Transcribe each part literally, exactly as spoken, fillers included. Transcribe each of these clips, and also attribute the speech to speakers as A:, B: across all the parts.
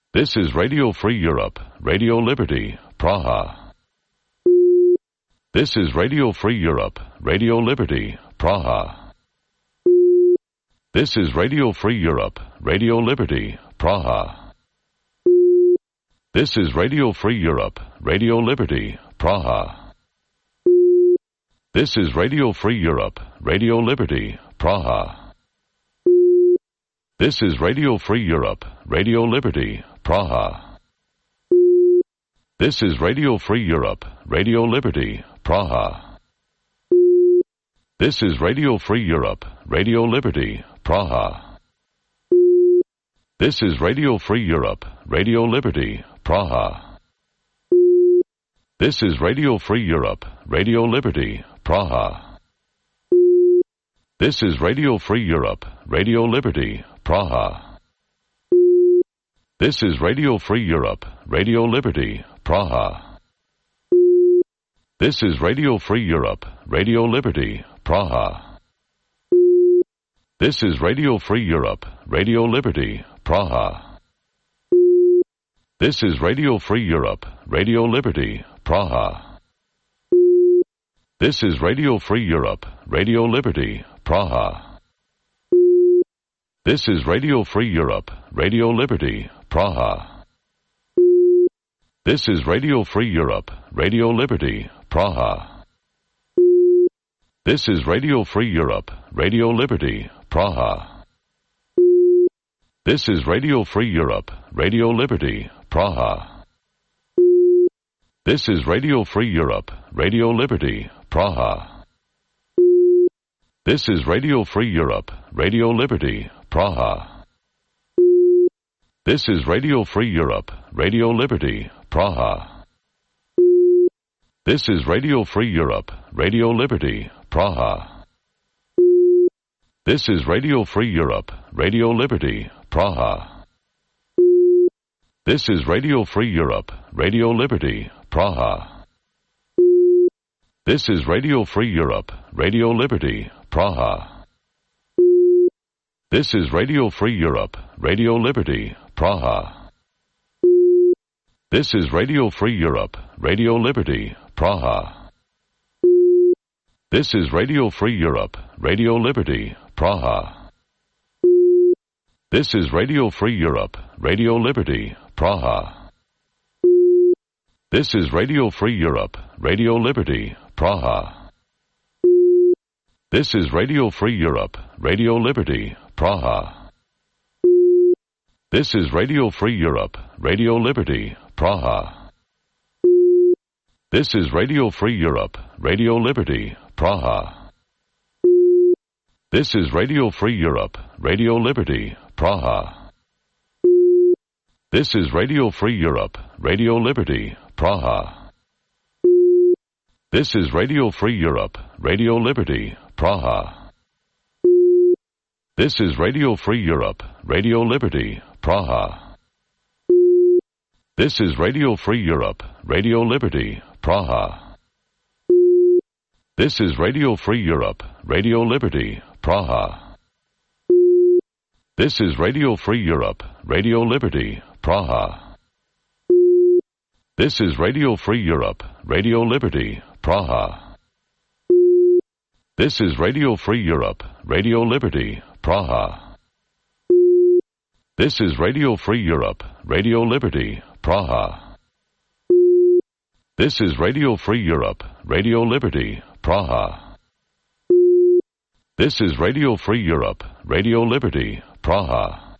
A: This is Radio Free Europe, Radio Liberty, Praha. This is Radio Free Europe, Radio Liberty, Praha. This is Radio Free Europe, Radio Liberty, Praha. This is Radio Free Europe, Radio Liberty, Praha. This is Radio Free Europe, Radio Liberty, Praha. This is Radio Free Europe, Radio Liberty, Praha. This is Radio Free Europe, Radio Liberty, Praha. This is Radio Free Europe, Radio Liberty, Praha. This is Radio Free Europe, Radio Liberty, Praha. This is Radio Free Europe, Radio Liberty, Praha. This is Radio Free Europe, Radio Liberty, Praha. This is Radio Free Europe, Radio Liberty, Praha. This is Radio Free Europe, Radio Liberty, Praha. This is Radio Free Europe, Radio Liberty, Praha. This is Radio Free Europe, Radio Liberty, Praha. This is Radio Free Europe, Radio Liberty, Praha. This is Radio Free Europe, Radio Liberty, Praha. This is Radio Free Europe, Radio Liberty, Praha. This is Radio Free Europe, Radio Liberty, Praha. This is Radio Free Europe, Radio Liberty, Praha. This is Radio Free Europe, Radio Liberty, Praha. This is Radio Free Europe, Radio Liberty, Praha. This is Radio Free Europe, Radio Liberty, Praha. This is Radio Free Europe, Radio Liberty, Praha. This is Radio Free Europe, Radio Liberty, Praha. This is Radio Free Europe, Radio Liberty, Praha. This is Radio Free Europe, Radio Liberty, Praha. This is Radio Free Europe, Radio Liberty, Praha. This is Radio Free Europe, Radio Liberty, Praha. This is Radio Free Europe, Radio Liberty, Praha. This is Radio Free Europe, Radio Liberty, Praha. This is Radio Free Europe, Radio Liberty, Praha. This is Radio Free Europe, Radio Liberty, Praha. This is Radio Free Europe, Radio Liberty, Praha. This is Radio Free Europe, Radio Liberty, Praha. This is Radio Free Europe, Radio Liberty, Praha. This is Radio Free Europe, Radio Liberty, Praha. This is Radio Free Europe, Radio Liberty, Praha. This is Radio Free Europe, Radio Liberty, Praha. This is Radio Free Europe, Radio Liberty, Praha. This is Radio Free Europe, Radio Liberty, Praha. This is Radio Free Europe, Radio Liberty, Praha. This is Radio Free Europe, Radio Liberty, Praha. This is Radio Free Europe, Radio Liberty, Praha. This is Radio Free Europe, Radio Liberty, Praha. This is Radio Free Europe, Radio Liberty, Praha. This is Radio Free Europe, Radio Liberty, Praha.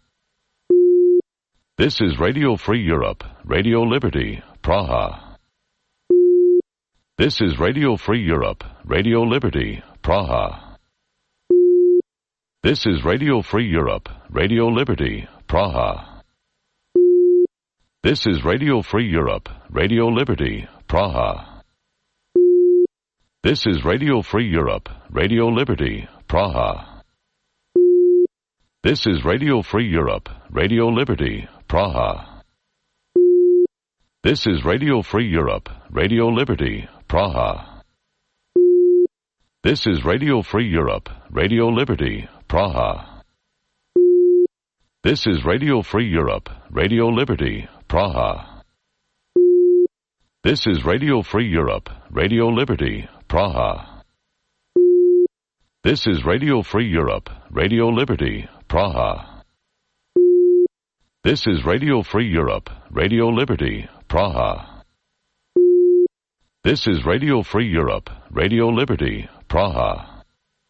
A: This is Radio Free Europe, Radio Liberty, Praha. This is Radio Free Europe, Radio Liberty, Praha. This is Radio Free Europe, Radio Liberty, Praha. This is Radio Free Europe, Radio Liberty, Praha. This is Radio Free Europe, Radio Liberty, Praha. This is Radio Free Europe, Radio Liberty, Praha. This is Radio Free Europe, Radio Liberty, Praha. This is Radio Free Europe, Radio Liberty, Praha. This is Radio Free Europe, Radio Liberty, Praha. This is Radio Free Europe, Radio Liberty, Praha. This is Radio Free Europe, Radio Liberty, Praha. This is Radio Free Europe, Radio Liberty, Praha. This is Radio Free Europe, Radio Liberty, Praha.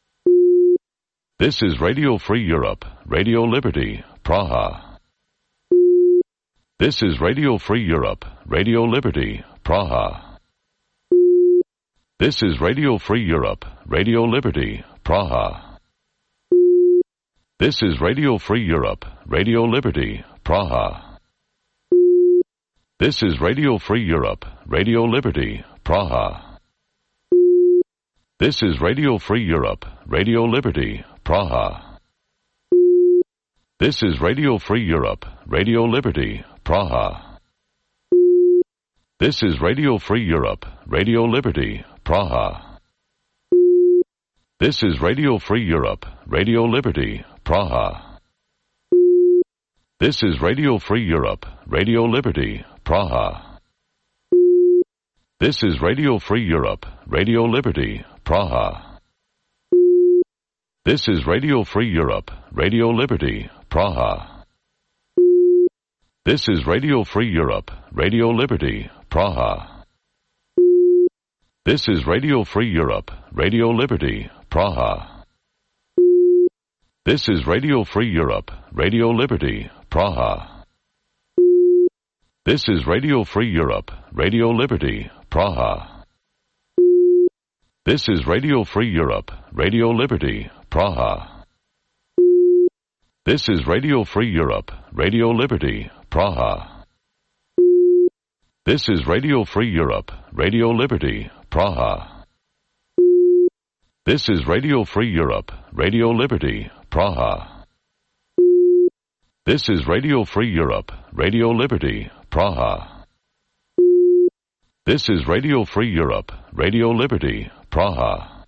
A: This is Radio Free Europe, Radio Liberty, Praha. This is Radio Free Europe, Radio Liberty, Praha. This is Radio Free Europe, Radio Liberty, Praha. This is Radio Free Europe, Radio Liberty, Praha. This is Radio Free Europe, Radio Liberty, Praha. This is Radio Free Europe, Radio Liberty, Praha. This is Radio Free Europe, Radio Liberty, Praha. This is Radio Free Europe, Radio Liberty, Praha. This is Radio Free Europe, Radio Liberty, Praha. This is Radio Free Europe, Radio Liberty, Praha. This is Radio Free Europe, Radio Liberty, Praha. This is Radio Free Europe, Radio Liberty, Praha. This is Radio Free Europe, Radio Liberty, Praha. This is Radio Free Europe, Radio Liberty, Praha. This is Radio Free Europe, Radio Liberty, Praha. This is Radio Free Europe, Radio Liberty, Praha. This is Radio Free Europe, Radio Liberty, Praha. This is Radio Free Europe, Radio Liberty, Praha. This is Radio Free Europe, Radio Liberty, Praha. This is Radio Free Europe, Radio Liberty, Praha. This is Radio Free Europe, Radio Liberty, Praha. This is Radio Free Europe, Radio Liberty, Praha.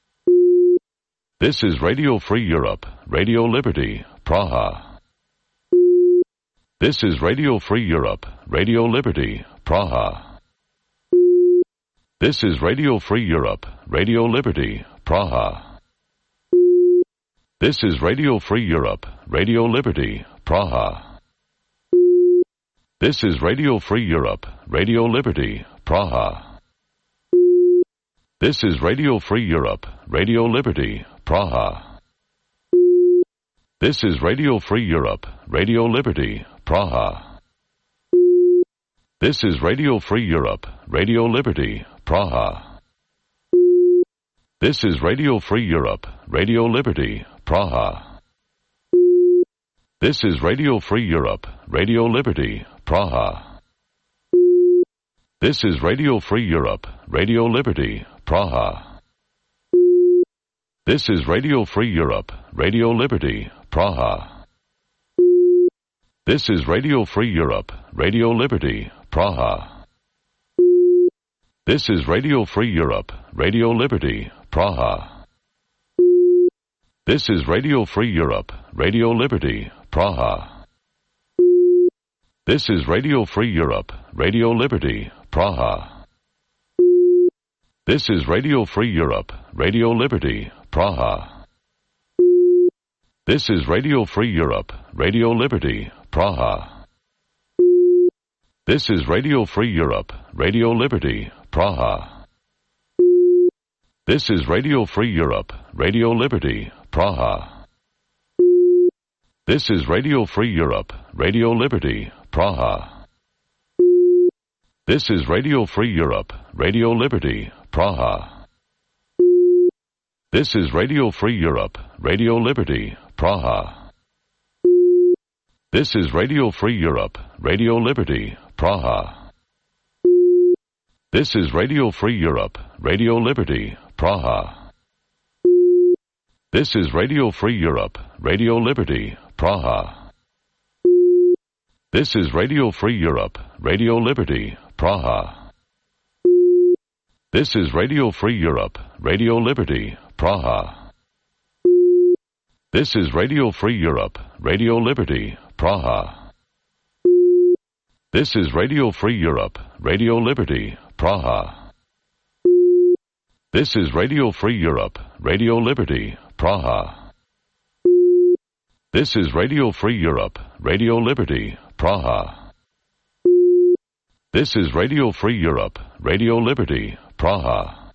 A: This is Radio Free Europe, Radio Liberty, Praha. This is Radio Free Europe, Radio Liberty, Praha. This is Radio Free Europe, Radio Liberty, Praha. This is Radio Free Europe, Radio Liberty, Praha. This is Radio Free Europe, Radio Liberty, Praha. This is Radio Free Europe, Radio Liberty, Praha. This is Radio Free Europe, Radio Liberty, Praha. This is Radio Free Europe, Radio Liberty, Praha. This is Radio Free Europe, Radio Liberty, Praha. This is Radio Free Europe, Radio Liberty, Praha. This is Radio Free Europe, Radio Liberty, Praha. This is Radio Free Europe, Radio Liberty, Praha. This is Radio Free Europe, Radio Liberty, Praha. This is Radio Free Europe, Radio Liberty, Praha. This is Radio Free Europe, Radio Liberty, Praha. This is Radio Free Europe, Radio Liberty, Praha. This is Radio Free Europe, Radio Liberty, Praha. This is Radio Free Europe, Radio Liberty, Praha. This is Radio Free Europe, Radio Liberty, Praha. This is Radio Free Europe, Radio Liberty, Praha. This is Radio Free Europe, Radio Liberty, Praha. This is Radio Free Europe, Radio Liberty, Praha. This is Radio Free Europe, Radio Liberty, Praha. This is Radio Free Europe, Radio Liberty, Praha. This is Radio Free Europe, Radio Liberty, Praha. This is Radio Free Europe, Radio Liberty, Praha. This is Radio Free Europe, Radio Liberty, Praha. This is Radio Free Europe, Radio Liberty, Praha. This is Radio Free Europe, Radio Liberty, Praha. This is Radio Free Europe, Radio Liberty, Praha. This is Radio Free Europe, Radio Liberty, Praha. This is Radio Free Europe, Radio Liberty, Praha. This is Radio Free Europe, Radio Liberty, Praha.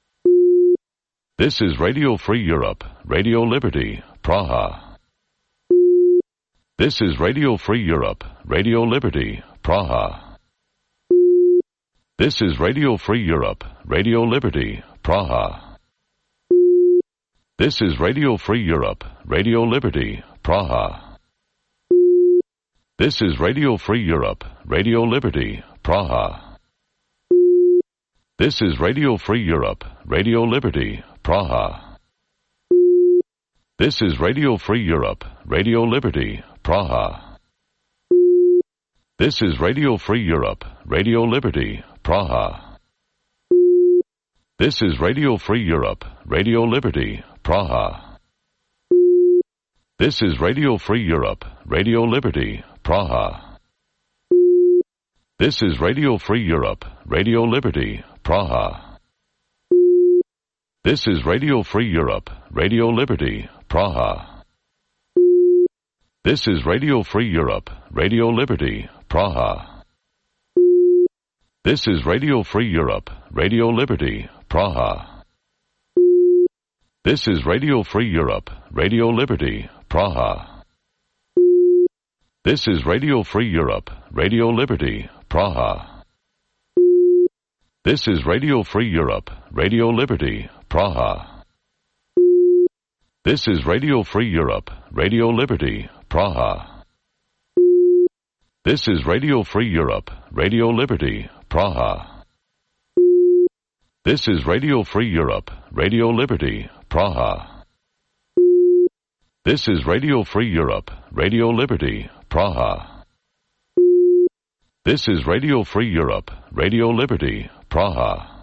A: This is Radio Free Europe, Radio Liberty, Praha. This is Radio Free Europe, Radio Liberty, Praha. This is Radio Free Europe, Radio Liberty, Praha. This is Radio Free Europe, Radio Liberty, Praha. This is Radio Free Europe, Radio Liberty, Praha. This is Radio Free Europe, Radio Liberty, Praha. This is Radio Free Europe, Radio Liberty, Praha. This is Radio Free Europe, Radio Liberty, Praha. This is Radio Free Europe, Radio Liberty, Praha. This is Radio Free Europe, Radio Liberty, Praha. This is Radio Free Europe, Radio Liberty, Praha. This is Radio Free Europe, Radio Liberty, Praha. This is Radio Free Europe, Radio Liberty, Praha. This is Radio Free Europe, Radio Liberty, Praha. This is Radio Free Europe, Radio Liberty, Praha. This is Radio Free Europe, Radio Liberty, Praha. This is Radio Free Europe, Radio Liberty, Praha. This is Radio Free Europe, Radio Liberty, Praha. This is Radio Free Europe, Radio Liberty, Praha. This is Radio Free Europe, Radio Liberty, Praha. This is Radio Free Europe, Radio Liberty, Praha. This is Radio Free Europe, Radio Liberty, Praha.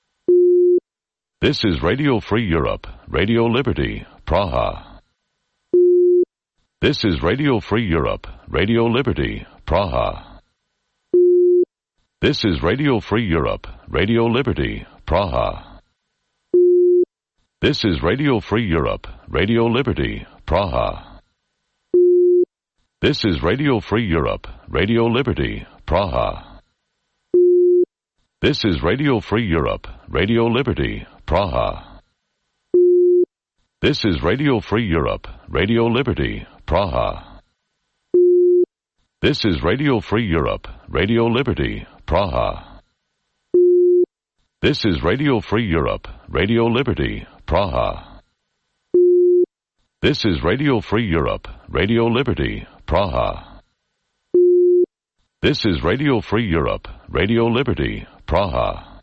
A: This is Radio Free Europe, Radio Liberty, Praha. This is Radio Free Europe, Radio Liberty, Praha. This is Radio Free Europe, Radio Liberty, Praha. This is Radio Free Europe, Radio Liberty, Praha. This is Radio Free Europe, Radio Liberty, Praha. This is Radio Free Europe, Radio Liberty, Praha. This is Radio Free Europe, Radio Liberty, Praha. This is Radio Free Europe, Radio Liberty, Praha. This is Radio Free Europe, Radio Liberty, Praha. This is Radio Free Europe, Radio Liberty, Praha. This is Radio Free Europe, Radio Liberty, Praha.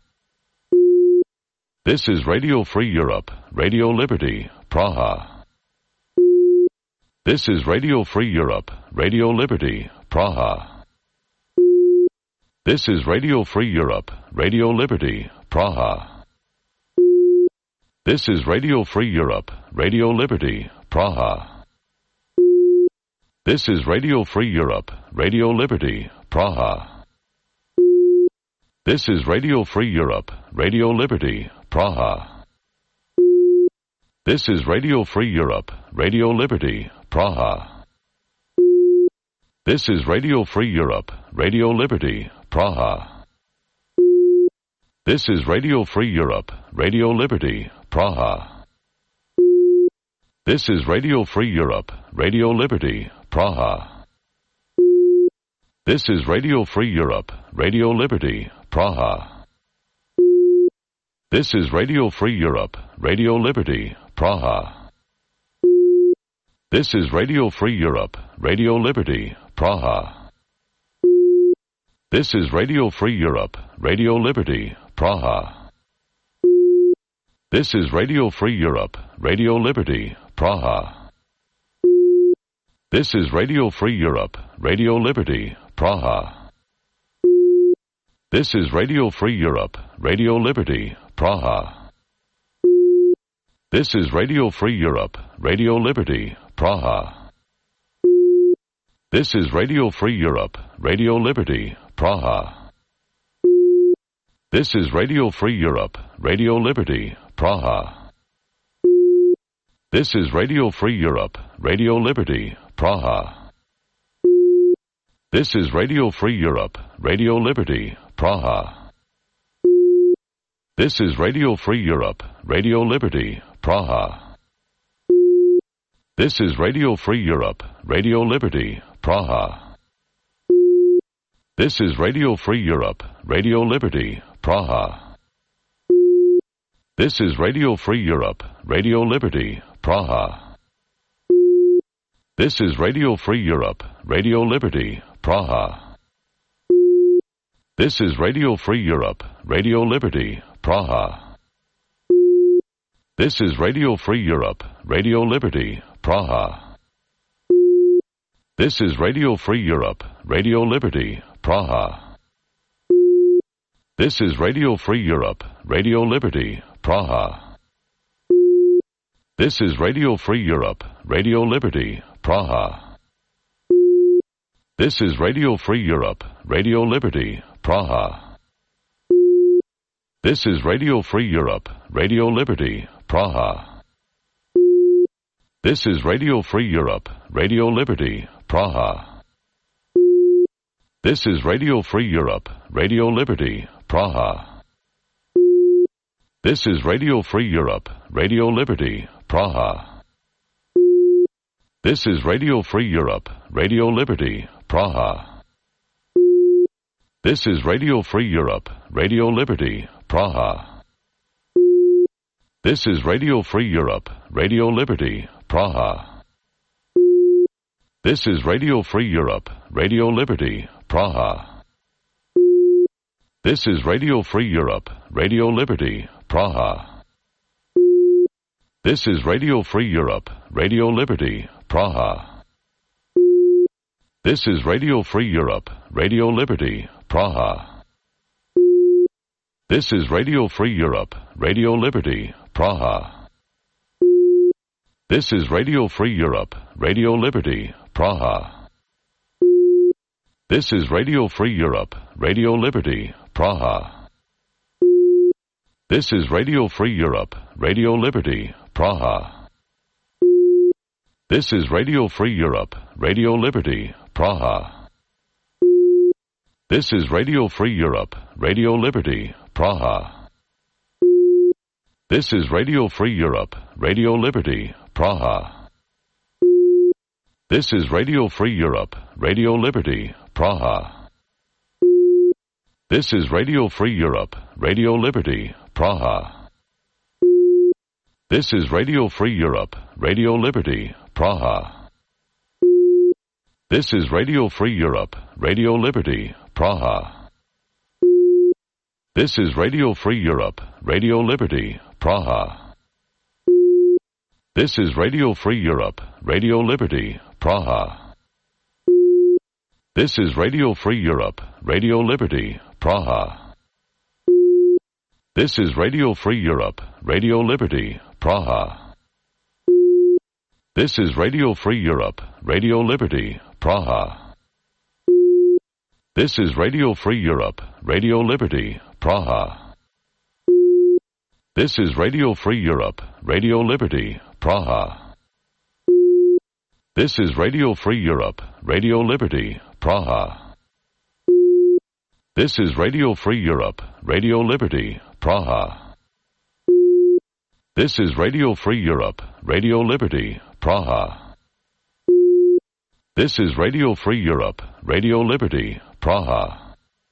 A: This is Radio Free Europe, Radio Liberty, Praha. This is Radio Free Europe, Radio Liberty, Praha. This is Radio Free Europe, Radio Liberty, Praha. This is Radio Free Europe, Radio Liberty, Praha. This is Radio Free Europe, Radio Liberty, Praha. This is Radio Free Europe, Radio Liberty, Praha. This is Radio Free Europe, Radio Liberty, Praha. This is Radio Free Europe, Radio Liberty, Praha. This is Radio Free Europe, Radio Liberty, Praha. This is Radio Free Europe, Radio Liberty, Praha. This is Radio Free Europe, Radio Liberty, Praha. This is Radio Free Europe, Radio Liberty, Praha. This is Radio Free Europe, Radio Liberty, Praha. This is Radio Free Europe, Radio Liberty, Praha. This is Radio Free Europe, Radio Liberty, Praha. This is Radio Free Europe, Radio Liberty, Praha. This is Radio Free Europe, Radio Liberty, Praha. This is Radio Free Europe, Radio Liberty, Praha. This is Radio Free Europe, Radio Liberty, Praha. This is Radio Free Europe, Radio Liberty, Praha. This is Radio Free Europe, Radio Liberty, Praha. This is Radio Free Europe, Radio Liberty, Praha. This is Radio Free Europe, Radio Liberty, Praha. This is Radio Free Europe, Radio Liberty, Praha. This is Radio Free Europe, Radio Liberty, Praha. This is Radio Free Europe, Radio Liberty, Praha. This is Radio Free Europe, Radio Liberty, Praha. This is Radio Free Europe, Radio Liberty, Praha. This is Radio Free Europe, Radio Liberty, Praha. This is Radio Free Europe, Radio Liberty, Praha. This is Radio Free Europe, Radio Liberty, Praha. This is Radio Free Europe, Radio Liberty, Praha. This is Radio Free Europe, Radio Liberty, Praha. This is Radio Free Europe, Radio Liberty, Praha. This is Radio Free Europe, Radio Liberty, Praha. This is Radio Free Europe, Radio Liberty, Praha. This is Radio Free Europe, Radio Liberty, Praha. This is Radio Free Europe, Radio Liberty, Praha. This is Radio Free Europe, Radio Liberty, Praha. This is Radio Free Europe, Radio Liberty, Praha. This is Radio Free Europe, Radio Liberty, Praha. This is Radio Free Europe, Radio Liberty, Praha. This is Radio Free Europe, Radio Liberty, Praha. This is Radio Free Europe, Radio Liberty, Praha. This is Radio Free Europe, Radio Liberty, Praha. This is Radio Free Europe, Radio Liberty, Praha. This is Radio Free Europe, Radio Liberty, Praha. This is Radio Free Europe, Radio Liberty, Praha. This is Radio Free Europe, Radio Liberty, Praha. This is Radio Free Europe, Radio Liberty, Praha. This is Radio Free Europe, Radio Liberty, Praha. This is Radio Free Europe, Radio Liberty, Praha. This is Radio Free Europe, Radio Liberty, Praha. This is Radio Free Europe, Radio Liberty, Praha. This is Radio Free Europe, Radio Liberty, Praha. This is Radio Free Europe, Radio Liberty, Praha. This is Radio Free Europe, Radio Liberty, Praha. This is Radio Free Europe, Radio Liberty, Praha. This is Radio Free Europe, Radio Liberty, Praha. This is Radio Free Europe, Radio Liberty, Praha. This is Radio Free Europe, Radio Liberty, Praha. This is Radio Free Europe, Radio Liberty, Praha. This is Radio Free Europe, Radio Liberty, Praha. This is Radio Free Europe, Radio Liberty, Praha. This is Radio Free Europe, Radio Liberty, Praha. This is Radio Free Europe, Radio Liberty, Praha.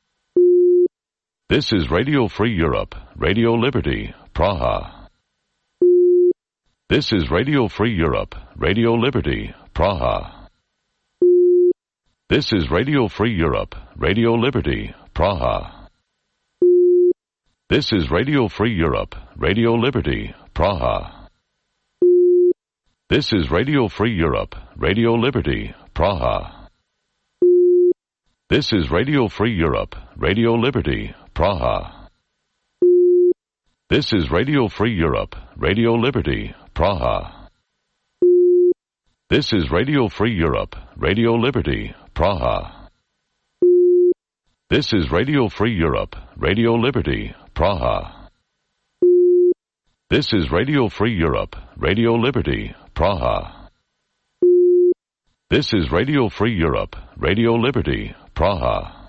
A: This is Radio Free Europe, Radio Liberty, Praha. This is Radio Free Europe, Radio Liberty, Praha. This is Radio Free Europe, Radio Liberty, Praha. This is Radio Free Europe, Radio Liberty, Praha. This is Radio Free Europe, Radio Liberty, Praha. This is Radio Free Europe, Radio Liberty, Praha. This is Radio Free Europe, Radio Liberty, Praha. This is Radio Free Europe, Radio Liberty, Praha. This is Radio Free Europe, Radio Liberty, Praha. This is Radio Free Europe, Radio Liberty, Praha. This is Radio Free Europe, Radio Liberty, Praha.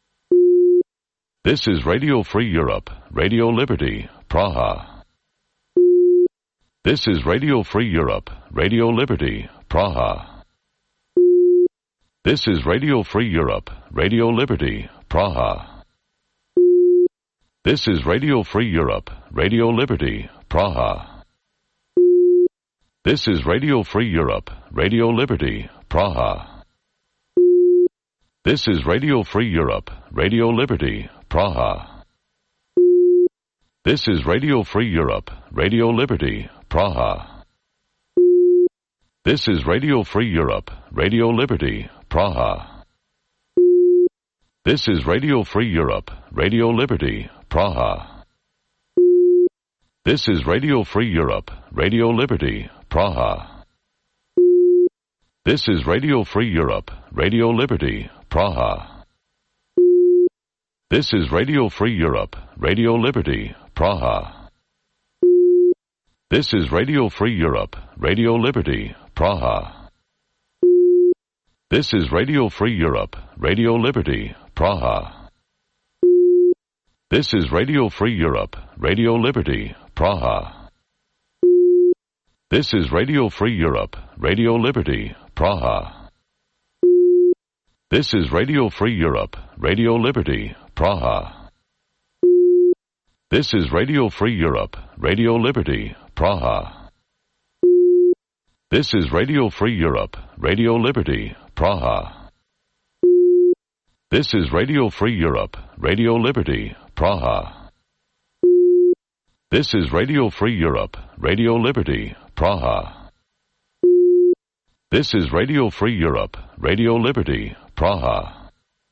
A: This is Radio Free Europe, Radio Liberty, Praha. This is Radio Free Europe, Radio Liberty, Praha. This is Radio Free Europe, Radio Liberty, Praha. This is Radio Free Europe, Radio Liberty, Praha. This is Radio Free Europe, Radio Liberty, Praha. This is Radio Free Europe, Radio Liberty, Praha. This is Radio Free Europe, Radio Liberty, Praha. This is Radio Free Europe, Radio Liberty, Praha. This is Radio Free Europe, Radio Liberty, Praha. This is Radio Free Europe, Radio Liberty, Praha. This is Radio Free Europe, Radio Liberty, Praha. This is Radio Free Europe, Radio Liberty, Praha. This is Radio Free Europe, Radio Liberty, Praha. This is Radio Free Europe, Radio Liberty, Praha. This is Radio Free Europe, Radio Liberty, Praha. This is Radio Free Europe, Radio Liberty, Praha. This is Radio Free Europe, Radio Liberty, Praha. This is Radio Free Europe, Radio Liberty, Praha. This is Radio Free Europe, Radio Liberty, Praha. This is Radio Free Europe, Radio Liberty, Praha. This is Radio Free Europe, Radio Liberty, Praha. This is Radio Free Europe, Radio Liberty, Praha.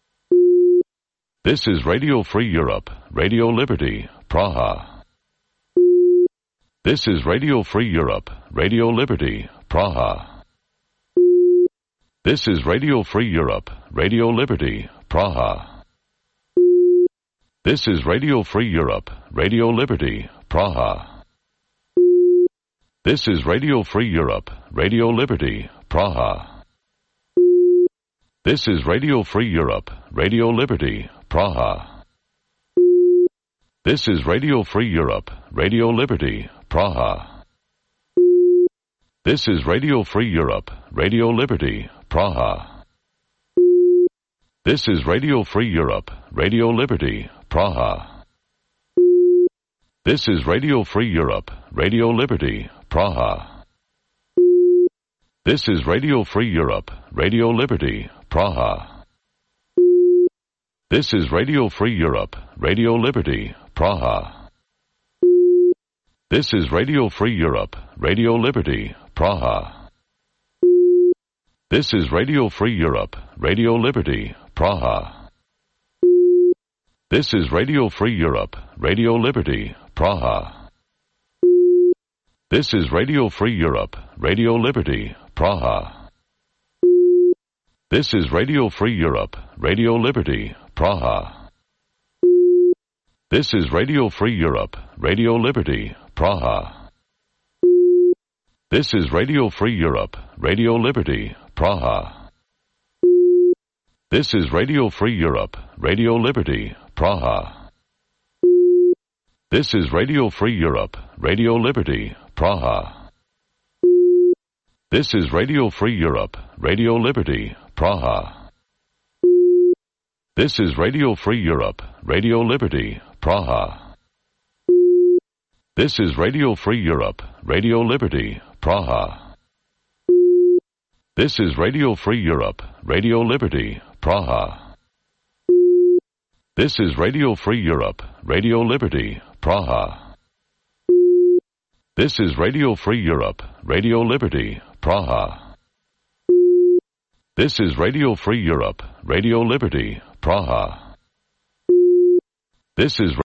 A: This is Radio Free Europe, Radio Liberty, Praha. This is Radio Free Europe, Radio Liberty, Praha. This is Radio Free Europe, Radio Liberty, Praha. This is Radio Free Europe, Radio Liberty, Praha. This is Radio Free Europe, Radio Liberty, Praha. This is Radio Free Europe, Radio Liberty, Praha. This is Radio Free Europe, Radio Liberty, Praha. This is Radio Free Europe, Radio Liberty, Praha. This is Radio Free Europe, Radio Liberty, Praha. This is Radio Free Europe, Radio Liberty, Praha. This is Radio Free Europe, Radio Liberty, Praha. This is Radio Free Europe, Radio Liberty, Praha. This is Radio Free Europe, Radio Liberty, Praha. This is Radio Free Europe, Radio Liberty, Praha. This is Radio Free Europe, Radio Liberty, Praha. This is Radio Free Europe, Radio Liberty, Praha. This is Radio Free Europe, Radio Liberty, Praha. This is Radio Free Europe, Radio Liberty, Praha. This is Radio Free Europe, Radio Liberty, Praha. This is Radio Free Europe, Radio Liberty, Praha. This is Radio Free Europe, Radio Liberty, Praha. This is Radio Free Europe, Radio Liberty, Praha. This is Radio Free Europe, Radio Liberty, Praha. This is Radio Free Europe, Radio Liberty, Praha. This is Radio Free Europe, Radio Liberty, Praha. This is Radio Free Europe, Radio Liberty, Praha. This is Radio Free Europe, Radio Liberty, Praha. This is Radio Free Europe, Radio Liberty, Praha. This is